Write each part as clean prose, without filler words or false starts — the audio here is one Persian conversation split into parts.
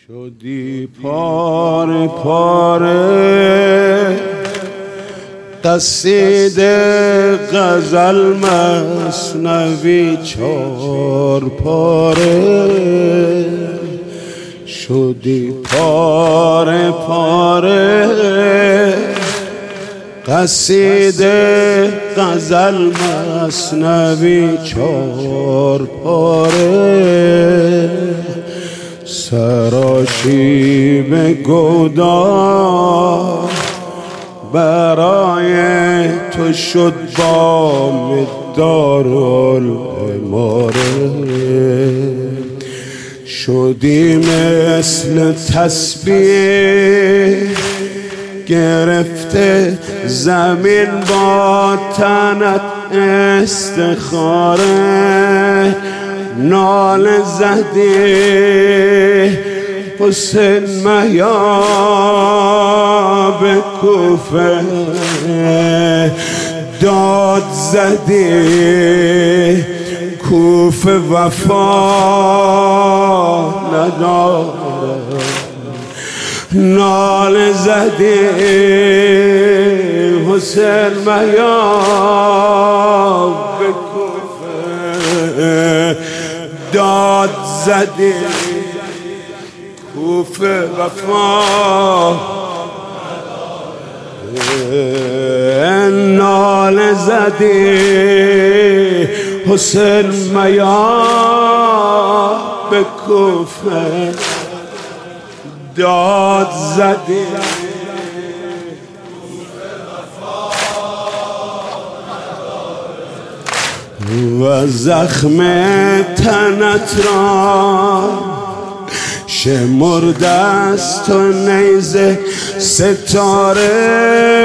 شدی پاره پاره، قصیده غزل مثنوی چار پاره. شدی پاره پاره، قصیده غزل مثنوی چار پاره. سراشیب گودار برای تو شد بام دارالعماره. شدی مثل تسبیح گرفته زمین با تنت استخاره. ناله زدی حسین مهیاب کوفه، داد زدی کوفه وفا نداره. ناله زدی حسین مهیاب کوفه، داد زدی کوفه وفا. ناله زدی حسین مهیاب کوفه، داد زدی و زخم تنت را شمرده است و نیزه ستاره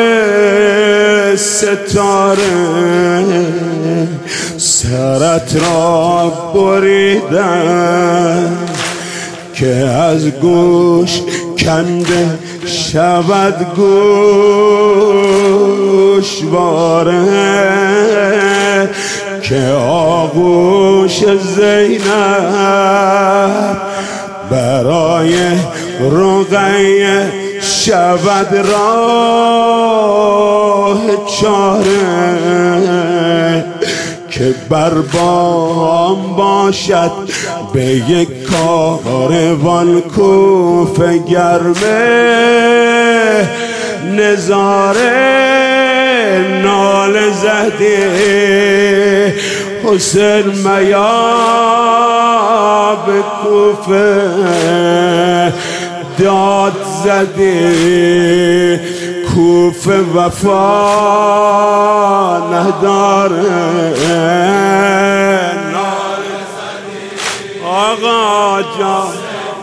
ستاره. سرت را بریدن که از گوش کنده شود گوشواره. که آغوش زینب برای رقیه شود راه چاره. که بر بام باشد به یک کاروان کوفه گرمه نظاره. ناله زدی حسین مهیاب کوفه، داد زدی کوفه وفا نداره. ناله زدی آقا جان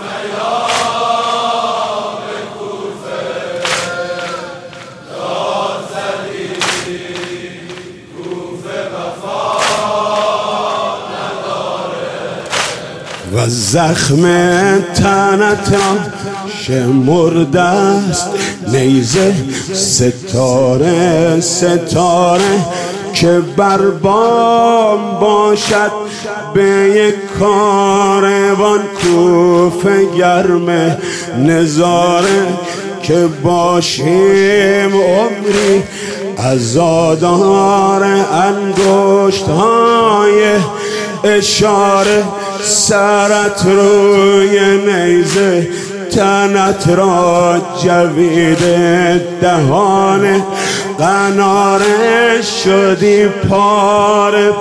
و زخم تنت را شمرده است نیزه ستاره ستاره. که بر بام باشد به یک کاروان کوفه گرم نظاره. که باشیم عمری عزادار انگشت های اشاره. سرت روی نیزه تنت را جویده دهان قناره. شدی پاره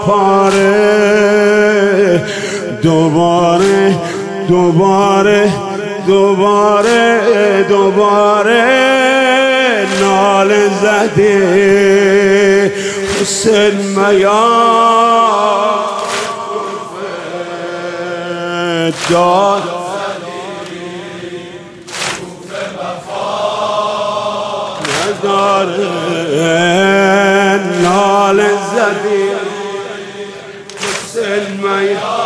پاره، دوباره دوباره دوباره دوباره. ناله زدی حسین مهیاب داد کوفه وفا نداره. ناله زدی حسین مهیاب